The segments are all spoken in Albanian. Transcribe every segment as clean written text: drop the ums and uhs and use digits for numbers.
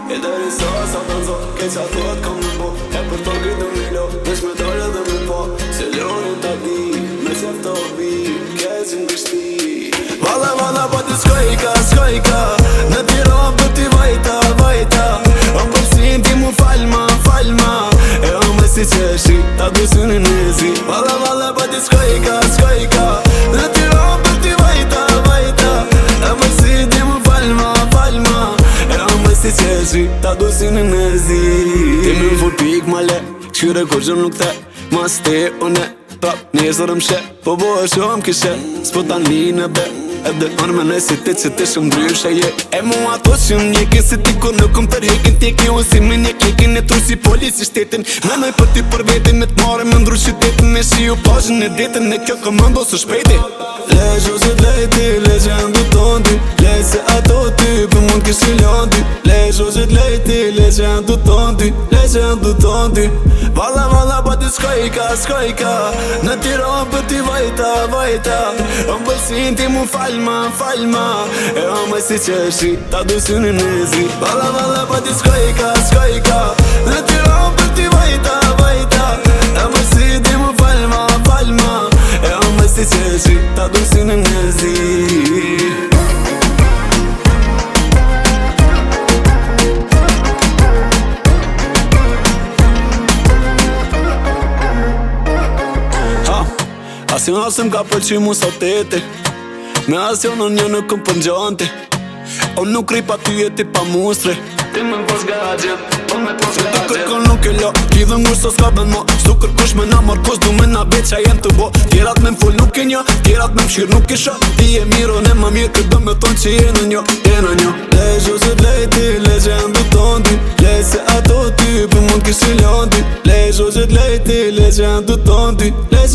E deri sa të nëzo, ke qa thot kom në bo. E për to këtë me lo, nesh me dole dhe me po. Se lori t'a di, me qef të obi, ke që në kështi. Valla pa të skojka në Tiranë për t'i vajta O më përsin ti mu falma E o më si qeshi, ta du synin e zi. Valla pa të skojka në Tiranë për t'i vajta E më përsin ti mu falma E o më si qeshi, ta du synin e zi. Ti me më fur pik ma le, qyre kur gjëm nuk the. Mas te une, prap njëzër më she. Po bo e shumë kishe, s'po ta një be. Edhe anë me nëjë si ti që ti shumë dryshe je. E mu ato që më njekin si ti kur nuk më tërhekin. Ti ki unë si me një kekin e tru si polici shtetin. Menoj për ti për vetin me t'mare me ndru qytetin. Me shi u pashën e detin e kjo komando së shpejti. Lejo se t'lejti, legendu ton ty. Lej se ato ty, për mund kish i landi. Lejo se t'lejti, legendu ton ty. Valla pa ti skojka në Tiranë për t'i vajta O më përsin ti mu falma E o më si qeshi, ta du synin e zi. Valla pa ti skojka në Tiranë për t'i vajta E më përsin ti mu falma E o më si qeshi, ta du synin e zi. Asë asëm ka përqy mu sa tete. Me asë në një në këm përngjante. O nuk ri pa ty e ti pa mustre. Ti me pos gadget, o me pos gadget. Të kërkon nuk e lo, lidhë ngurë së s'ka ben mo. S'du kërkush me na markos, du me na bet qa jen të bo. Tjerat me m'full nuk e një, tjerat me m'shir nuk e shë. Ti e miro ne ma mirë këtë me ton që je në një. Lejo se t'lejti, legendu ton ty. Lej se ato ty, për mund kish i landi. Lejo se t'lejti, legendu ton ty.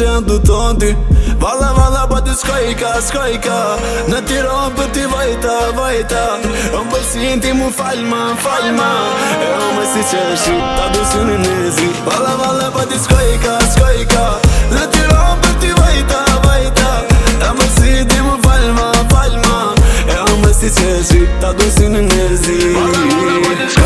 Valla pa të skojka në Tiranë për t'i vajta O më përsin ti mu falma E o më si qeshi, ta du synin e zi. Valla pa të skojka në Tiranë për t'i vajta E më përsin ti mu falma E o më si qeshi, ta du synin e zi.